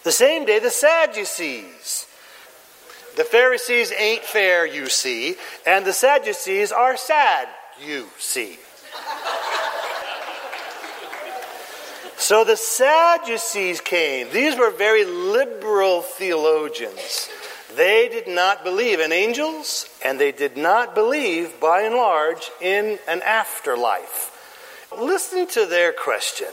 The same day, the Sadducees. The Pharisees ain't fair, you see, and the Sadducees are sad, you see. So the Sadducees came. These were very liberal theologians. They did not believe in angels, and they did not believe, by and large, in an afterlife. Listen to their question.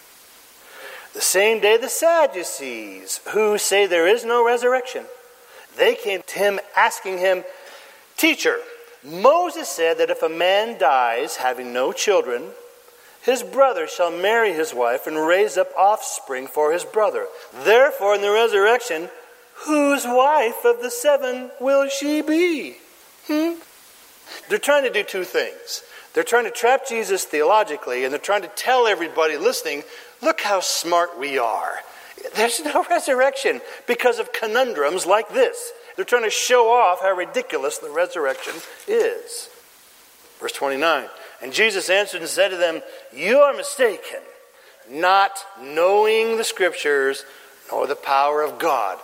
The same day the Sadducees, who say there is no resurrection, they came to him asking him, "Teacher, Moses said that if a man dies having no children, his brother shall marry his wife and raise up offspring for his brother. Therefore, in the resurrection, whose wife of the 7 will she be?" They're trying to do two things. They're trying to trap Jesus theologically, and they're trying to tell everybody listening, look how smart we are. There's no resurrection because of conundrums like this. They're trying to show off how ridiculous the resurrection is. Verse 29, and Jesus answered and said to them, "You are mistaken, not knowing the Scriptures nor the power of God."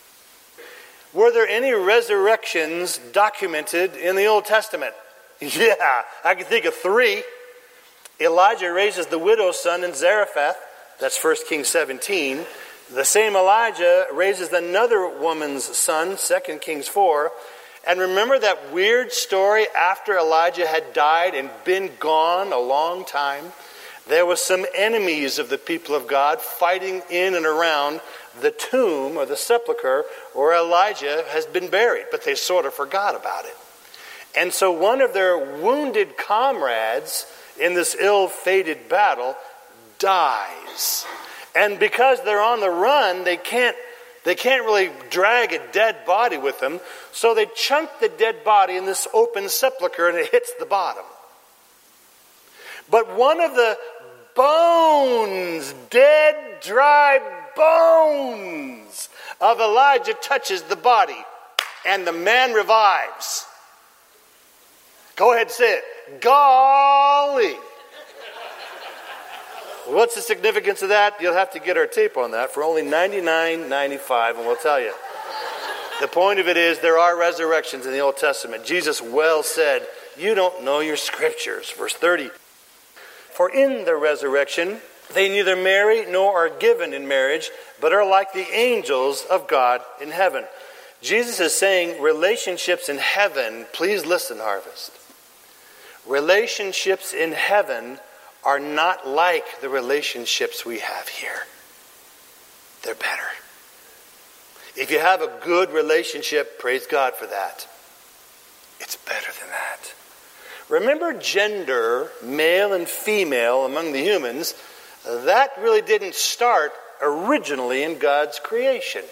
Were there any resurrections documented in the Old Testament? Yeah, I can think of 3. Elijah raises the widow's son in Zarephath. That's 1 Kings 17. The same Elijah raises another woman's son, 2 Kings 4. And remember that weird story after Elijah had died and been gone a long time? There was some enemies of the people of God fighting in and around the tomb or the sepulcher where Elijah has been buried, but they sort of forgot about it. And so one of their wounded comrades in this ill-fated battle dies. And because they're on the run, they can't really drag a dead body with them, so they chunk the dead body in this open sepulcher and it hits the bottom. But one of the bones, dead, dry bones of Elijah touches the body, and the man revives. Go ahead and say it. Golly! What's the significance of that? You'll have to get our tape on that for only $99.95, and we'll tell you. The point of it is there are resurrections in the Old Testament. Jesus well said, "You don't know your Scriptures." Verse 30. For in the resurrection, they neither marry nor are given in marriage, but are like the angels of God in heaven. Jesus is saying relationships in heaven, please listen, Harvest. Relationships in heaven are not like the relationships we have here. They're better. If you have a good relationship, praise God for that. It's better than that. Remember gender, male and female among the humans, that really didn't start originally in God's creation.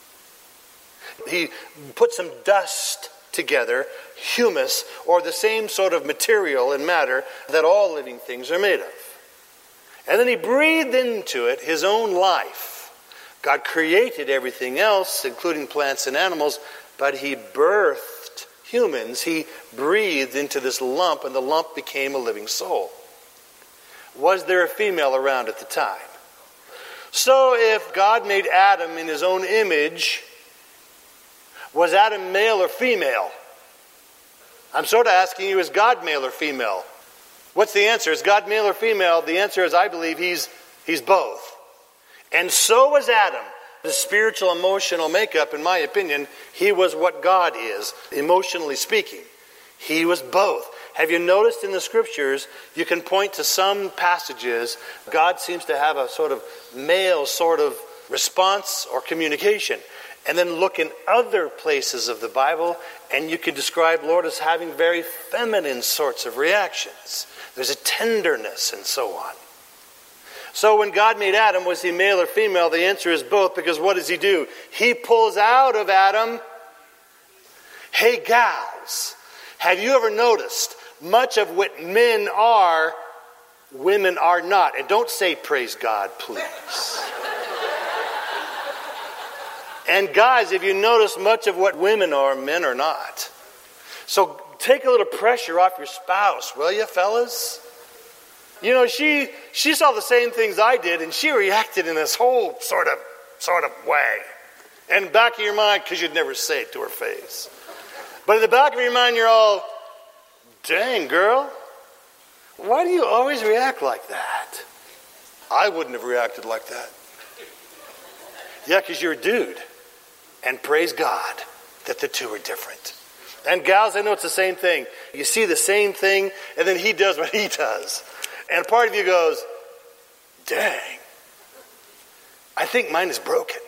He put some dust together, humus, or the same sort of material and matter that all living things are made of. And then he breathed into it his own life. God created everything else, including plants and animals, but he birthed humans. He breathed into this lump, and the lump became a living soul. Was there a female around at the time? So if God made Adam in his own image, was Adam male or female? I'm sort of asking you, is God male or female? What's the answer? Is God male or female? The answer is, I believe he's both. And so was Adam. The spiritual, emotional makeup, in my opinion, he was what God is, emotionally speaking. He was both. Have you noticed in the Scriptures, you can point to some passages, God seems to have a sort of male sort of response or communication. And then look in other places of the Bible, and you can describe Lord as having very feminine sorts of reactions. There's a tenderness and so on. So when God made Adam, was he male or female? The answer is both, because what does he do? He pulls out of Adam, hey gals, have you ever noticed much of what men are, women are not? And don't say praise God, please. And guys, if you notice much of what women are, men are not. So take a little pressure off your spouse, will you, fellas? You know, she saw the same things I did, and she reacted in this whole sort of sort of way. And in the back of your mind, because you'd never say it to her face. But in the back of your mind, you're all, dang, girl, why do you always react like that? I wouldn't have reacted like that. Yeah, because you're a dude. And praise God that the two are different. And gals, I know it's the same thing. You see the same thing, and then he does what he does. And a part of you goes, dang, I think mine is broken.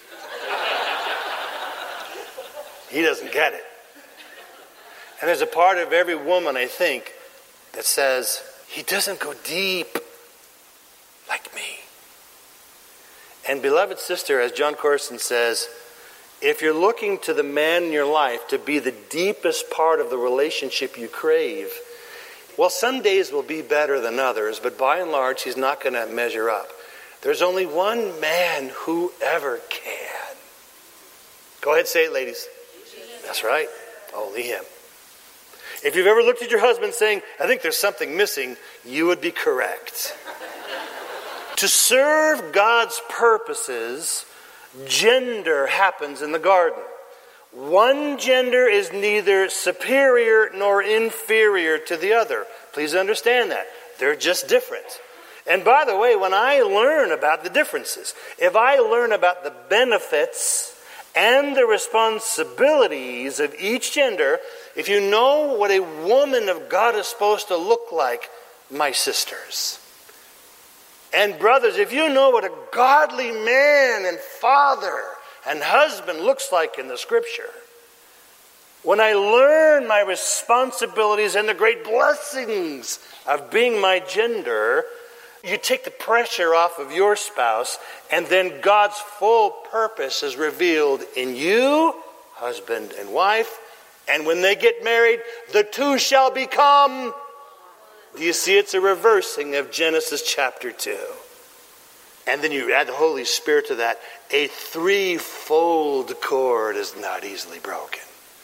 He doesn't get it. And there's a part of every woman, I think, that says, he doesn't go deep like me. And beloved sister, as John Corson says, if you're looking to the man in your life to be the deepest part of the relationship you crave, well, some days will be better than others, but by and large, he's not going to measure up. There's only one man who ever can. Go ahead, say it, ladies. That's right. Only him. If you've ever looked at your husband saying, I think there's something missing, you would be correct. To serve God's purposes, gender happens in the garden. One gender is neither superior nor inferior to the other. Please understand that. They're just different. And by the way, when I learn about the differences, if I learn about the benefits and the responsibilities of each gender, if you know what a woman of God is supposed to look like, my sisters, and brothers, if you know what a godly man and father and husband looks like in the scripture, when I learn my responsibilities and the great blessings of being my gender, you take the pressure off of your spouse, and then God's full purpose is revealed in you, husband and wife, and when they get married, the two shall become. Do you see? It's a reversing of Genesis chapter 2. And then you add the Holy Spirit to that. A threefold cord is not easily broken.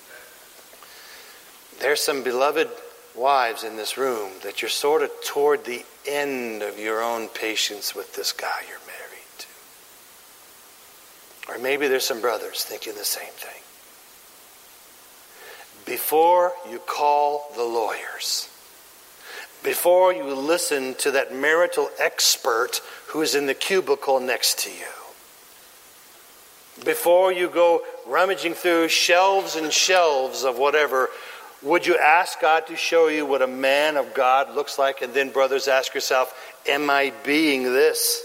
There's some beloved wives in this room that you're sort of toward the end of your own patience with this guy you're married to. Or maybe there's some brothers thinking the same thing. Before you call the lawyers, before you listen to that marital expert who's in the cubicle next to you, before you go rummaging through shelves and shelves of whatever, would you ask God to show you what a man of God looks like? And then, brothers, ask yourself, am I being this?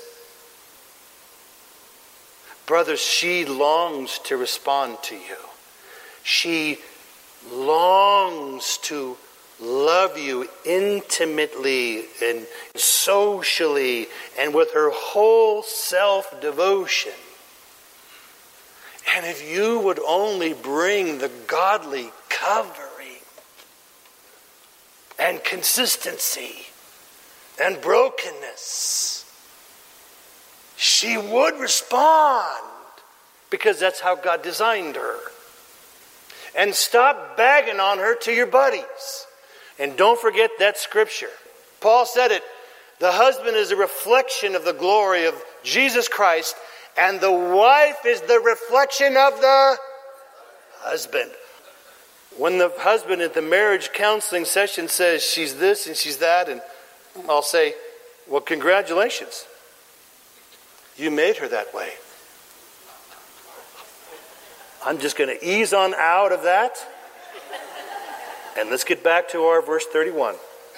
Brothers, she longs to respond to you. She longs to love you intimately and socially and with her whole self-devotion. And if you would only bring the godly covering and consistency and brokenness, she would respond, because that's how God designed her. And stop bagging on her to your buddies. And don't forget that scripture. Paul said it. The husband is a reflection of the glory of Jesus Christ, and the wife is the reflection of the husband. When the husband at the marriage counseling session says she's this and she's that, and I'll say, well, congratulations. You made her that way. I'm just going to ease on out of that. And let's get back to our verse 31.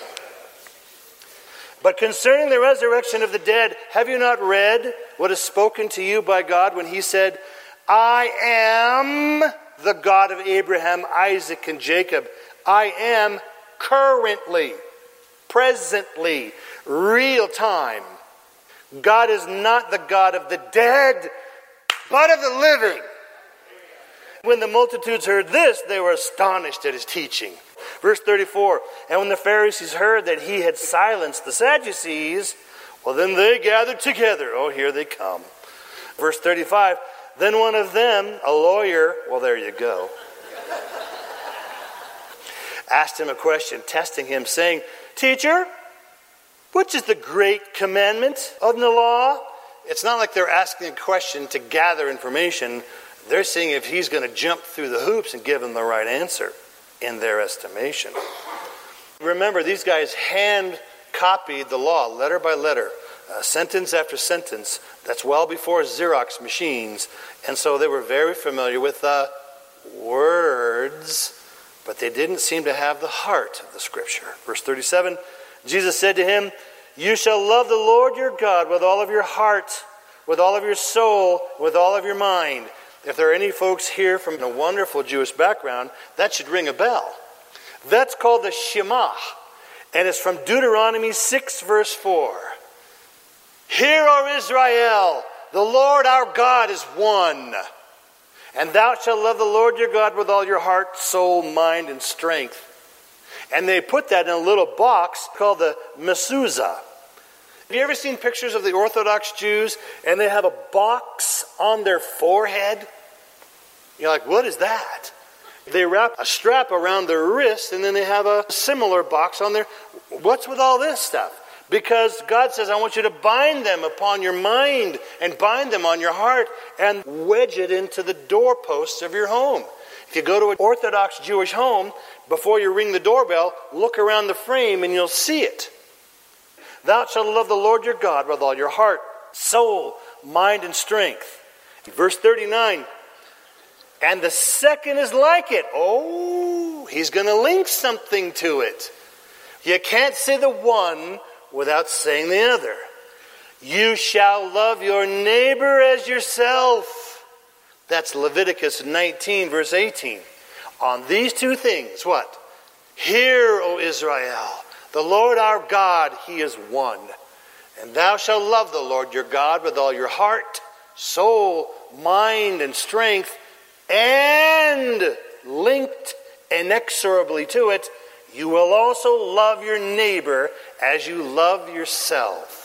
But concerning the resurrection of the dead, have you not read what is spoken to you by God when he said, I am the God of Abraham, Isaac, and Jacob. I am currently, presently, real time. God is not the God of the dead, but of the living. When the multitudes heard this, they were astonished at his teaching. Verse 34, and when the Pharisees heard that he had silenced the Sadducees, well, then they gathered together. Oh, here they come. Verse 35, then one of them, a lawyer, well, there you go, asked him a question, testing him, saying, Teacher, which is the great commandment of the law? it's not like they're asking a question to gather information. They're seeing if he's going to jump through the hoops and give them the right answer in their estimation. Remember, these guys hand copied the law letter by letter, sentence after sentence. That's well before Xerox machines. And so they were very familiar with the words, but they didn't seem to have the heart of the Scripture. Verse 37, Jesus said to him, "You shall love the Lord your God with all of your heart, with all of your soul, with all of your mind." If there are any folks here from a wonderful Jewish background, that should ring a bell. That's called the Shema, and it's from Deuteronomy 6, verse 4. "Hear, O Israel, the Lord our God is one. And thou shalt love the Lord your God with all your heart, soul, mind, and strength." And they put that in a little box called the mezuzah. Have you ever seen pictures of the Orthodox Jews and they have a box on their forehead? You're like, what is that? They wrap a strap around their wrist and then they have a similar box on there. What's with all this stuff? Because God says, I want you to bind them upon your mind and bind them on your heart and wedge it into the doorposts of your home. If you go to an Orthodox Jewish home, before you ring the doorbell, look around the frame and you'll see it. "Thou shalt love the Lord your God with all your heart, soul, mind, and strength." Verse 39, "And the second is like it." Oh, he's going to link something to it. You can't say the one without saying the other. "You shall love your neighbor as yourself." That's Leviticus 19, verse 18. "On these two things," what? "Hear, O Israel, the Lord our God, he is one. And thou shalt love the Lord your God with all your heart, soul, mind, and strength." And linked inexorably to it, "You will also love your neighbor as you love yourself."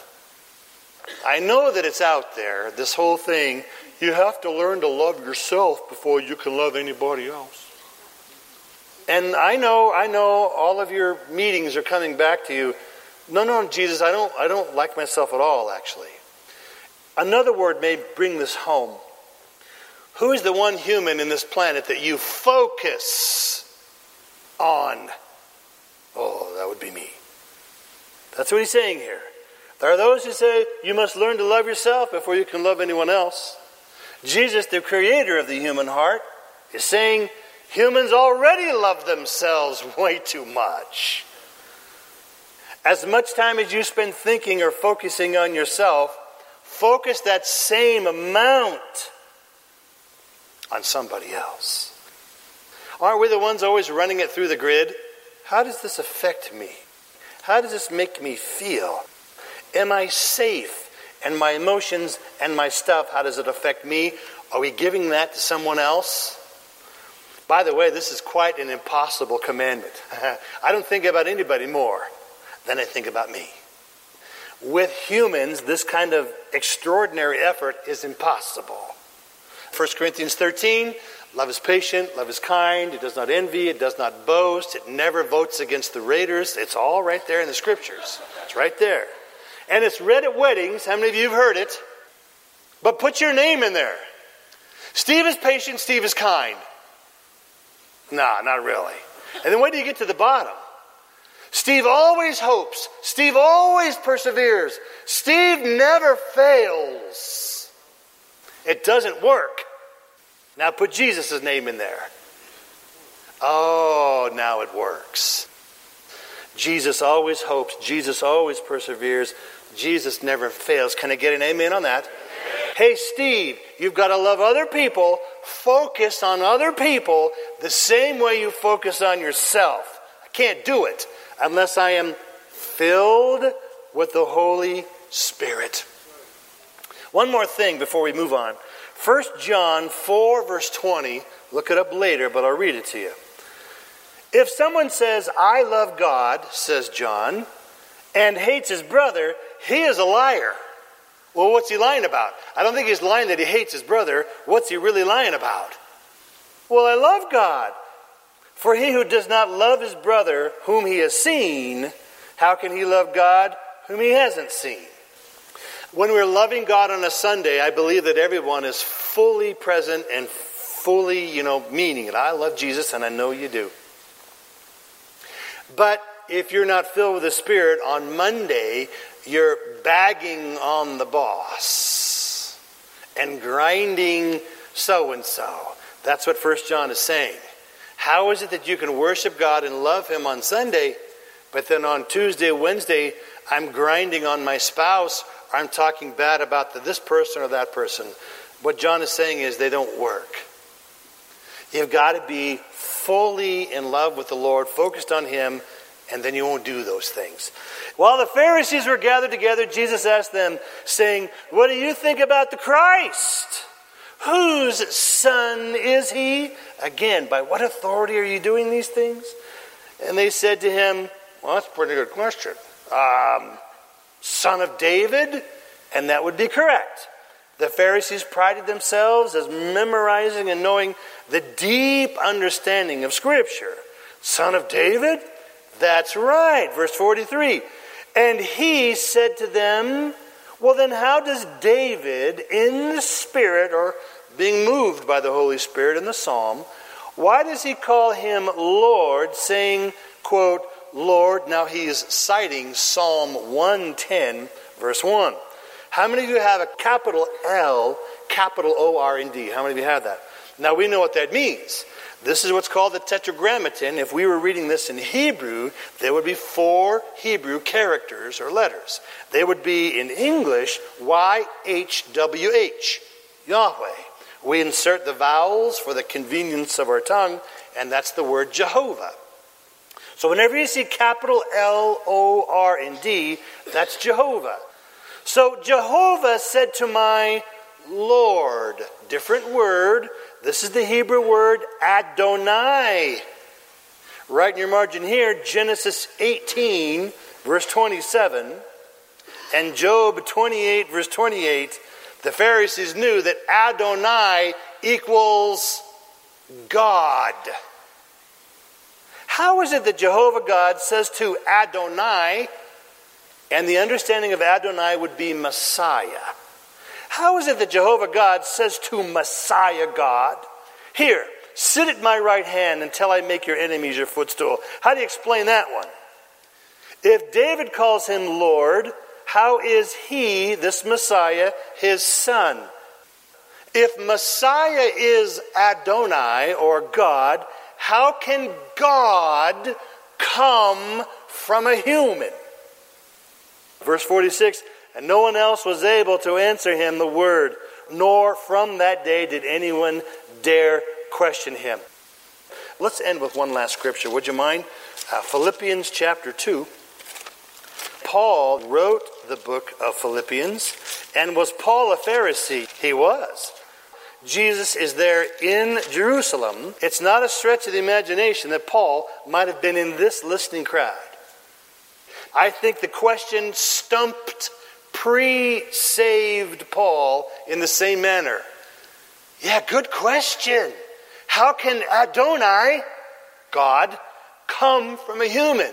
I know that it's out there, this whole thing. You have to learn to love yourself before you can love anybody else. And I know all of your meetings are coming back to you. No, Jesus, I don't like myself at all, actually. Another word may bring this home. Who is the one human in this planet that you focus on? Oh, that would be me. That's what he's saying here. There are those who say you must learn to love yourself before you can love anyone else. Jesus, the creator of the human heart, is saying humans already love themselves way too much. As much time as you spend thinking or focusing on yourself, focus that same amount on somebody else. Aren't we the ones always running it through the grid? How does this affect me? How does this make me feel? Am I safe? And my emotions and my stuff, how does it affect me? Are we giving that to someone else? By the way, this is quite an impossible commandment. I don't think about anybody more than I think about me. With humans, this kind of extraordinary effort is impossible. 1 Corinthians 13, love is patient, love is kind, it does not envy, it does not boast, it never votes against the raiders. It's all right there in the scriptures. It's right there. And it's read at weddings. How many of you have heard it? But put your name in there. Steve is patient, Steve is kind. Nah, not really. And then wait till you get to the bottom. Steve always hopes. Steve always perseveres. Steve never fails. It doesn't work. Now put Jesus' name in there. Oh, now it works. Jesus always hopes. Jesus always perseveres. Jesus never fails. Can I get an amen on that? Hey, Steve, you've got to love other people. Focus on other people the same way you focus on yourself. I can't do it unless I am filled with the Holy Spirit. One more thing before we move on. 1 John 4, verse 20. Look it up later, but I'll read it to you. If someone says, I love God, says John, and hates his brother, he is a liar. Well, what's he lying about? I don't think he's lying that he hates his brother. What's he really lying about? Well, I love God. For he who does not love his brother whom he has seen, how can he love God whom he hasn't seen? When we're loving God on a Sunday, I believe that everyone is fully present and fully, meaning it. I love Jesus, and I know you do. But if you're not filled with the Spirit, on Monday, you're bagging on the boss and grinding so-and-so. That's what 1 John is saying. How is it that you can worship God and love Him on Sunday, but then on Tuesday, Wednesday, I'm grinding on my spouse, or I'm talking bad about this person or that person? What John is saying is they don't work. You've got to be fully in love with the Lord, focused on Him, and then you won't do those things. While the Pharisees were gathered together, Jesus asked them, saying, "What do you think about the Christ? Whose son is He?" Again, by what authority are you doing these things? And they said to him, "Well, that's a pretty good question. Son of David?" And that would be correct. The Pharisees prided themselves as memorizing and knowing the deep understanding of Scripture. Son of David? That's right. Verse 43. And he said to them, "Well, then how does David, in the Spirit," or being moved by the Holy Spirit in the Psalm, why does he call him Lord, saying, quote, Lord? Now he's citing Psalm 110, verse 1. How many of you have a capital L, capital O-R-N-D? How many of you have that? Now we know what that means. This is what's called the Tetragrammaton. If we were reading this in Hebrew, there would be 4 Hebrew characters or letters. They would be in English, YHWH, Yahweh. We insert the vowels for the convenience of our tongue, and that's the word Jehovah. So whenever you see capital L-O-R-N-D, that's Jehovah. So Jehovah said to my Lord, different word. This is the Hebrew word Adonai. Right in your margin here, Genesis 18, verse 27, and Job 28, verse 28, the Pharisees knew that Adonai equals God. How is it that Jehovah God says to Adonai, and the understanding of Adonai would be Messiah? How is it that Jehovah God says to Messiah God, "Here, sit at my right hand until I make your enemies your footstool"? How do you explain that one? If David calls him Lord, how is he, this Messiah, his son? If Messiah is Adonai or God, how can God come from a human? Verse 46, and no one else was able to answer him the word, nor from that day did anyone dare question him. Let's end with one last scripture, would you mind? Philippians chapter 2. Paul wrote the book of Philippians. And was Paul a Pharisee? He was. Jesus is there in Jerusalem. It's not a stretch of the imagination that Paul might have been in this listening crowd. I think the question stumped pre-saved Paul in the same manner. Yeah, good question. How can Adonai, God, come from a human?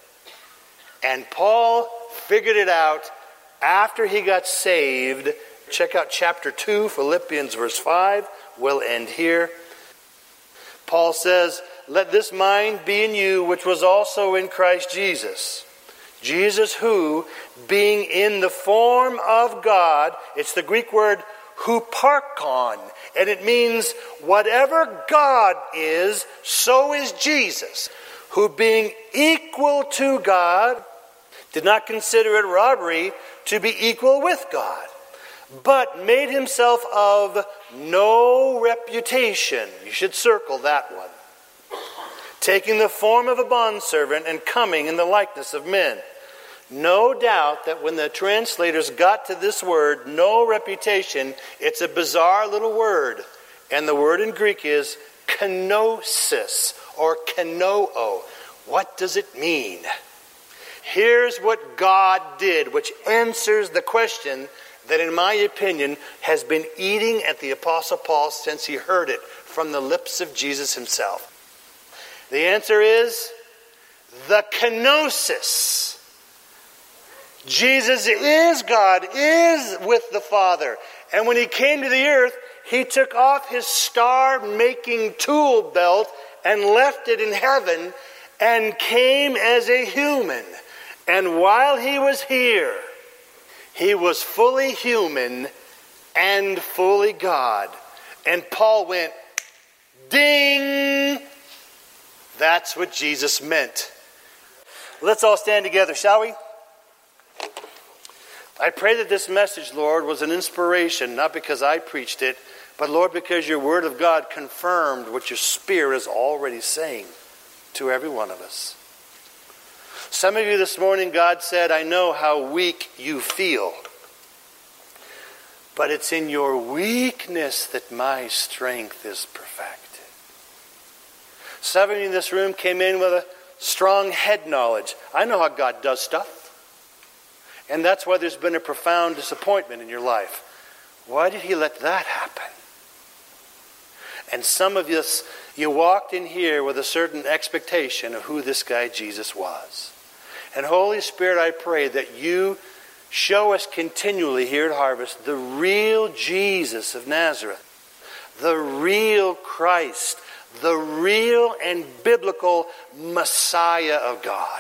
And Paul figured it out after he got saved. Check out chapter 2, Philippians verse 5. We'll end here. Paul says, "Let this mind be in you, which was also in Christ Jesus. Jesus who, being in the form of God," it's the Greek word huparkon, and it means whatever God is, so is Jesus, who being equal to God, did not consider it robbery to be equal with God, but made himself of no reputation. You should circle that one. Taking the form of a bondservant and coming in the likeness of men. No doubt that when the translators got to this word, no reputation, it's a bizarre little word. And the word in Greek is kenosis or kenoo. What does it mean? Here's what God did, which answers the question that, in my opinion, has been eating at the Apostle Paul since he heard it from the lips of Jesus himself. The answer is the kenosis. Jesus is God, is with the Father. And when he came to the earth, he took off his star-making tool belt and left it in heaven and came as a human. And while he was here, he was fully human and fully God. And Paul went, ding! That's what Jesus meant. Let's all stand together, shall we? I pray that this message, Lord, was an inspiration, not because I preached it, but, Lord, because your word of God confirmed what your Spirit is already saying to every one of us. Some of you this morning, God said, I know how weak you feel, but it's in your weakness that my strength is perfected. Some of you in this room came in with a strong head knowledge. I know how God does stuff. And that's why there's been a profound disappointment in your life. Why did he let that happen? And some of you walked in here with a certain expectation of who this guy Jesus was. And Holy Spirit, I pray that you show us continually here at Harvest the real Jesus of Nazareth, the real Christ, the real and biblical Messiah of God.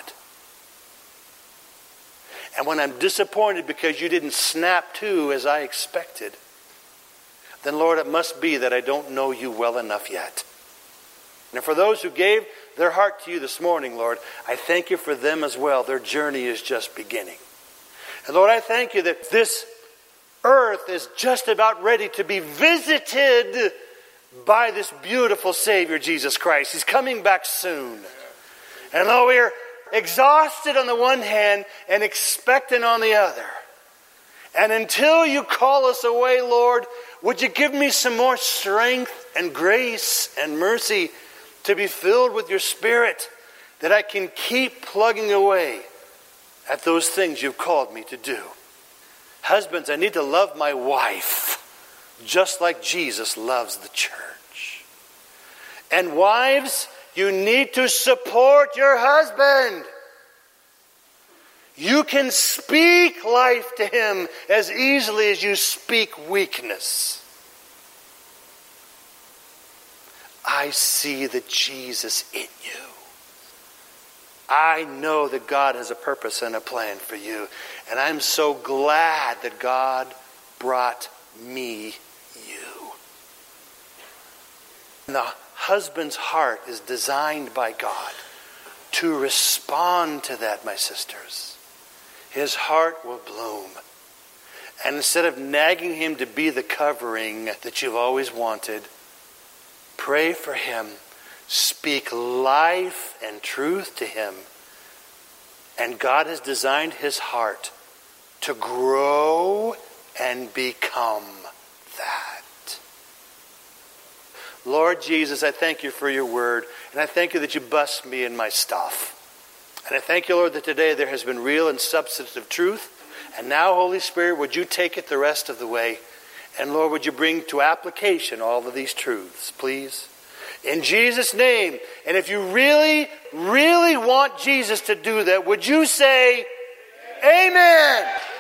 And when I'm disappointed because you didn't snap to as I expected, then Lord, it must be that I don't know you well enough yet. And for those who gave their heart to you this morning, Lord, I thank you for them as well. Their journey is just beginning. And Lord, I thank you that this earth is just about ready to be visited by this beautiful Savior, Jesus Christ. He's coming back soon. And though we are exhausted on the one hand and expectant on the other, and until you call us away, Lord, would you give me some more strength and grace and mercy to be filled with your Spirit, that I can keep plugging away at those things you've called me to do. Husbands, I need to love my wife just like Jesus loves the church. And wives, you need to support your husband. You can speak life to him as easily as you speak weakness. I see the Jesus in you. I know that God has a purpose and a plan for you. And I'm so glad that God brought me you. And the husband's heart is designed by God to respond to that, my sisters. His heart will bloom. And instead of nagging him to be the covering that you've always wanted, pray for him. Speak life and truth to him. And God has designed his heart to grow and become that. Lord Jesus, I thank you for your word. And I thank you that you bust me in my stuff. And I thank you, Lord, that today there has been real and substantive truth. And now, Holy Spirit, would you take it the rest of the way? And Lord, would you bring to application all of these truths, please? In Jesus' name. And if you really, really want Jesus to do that, would you say, Amen?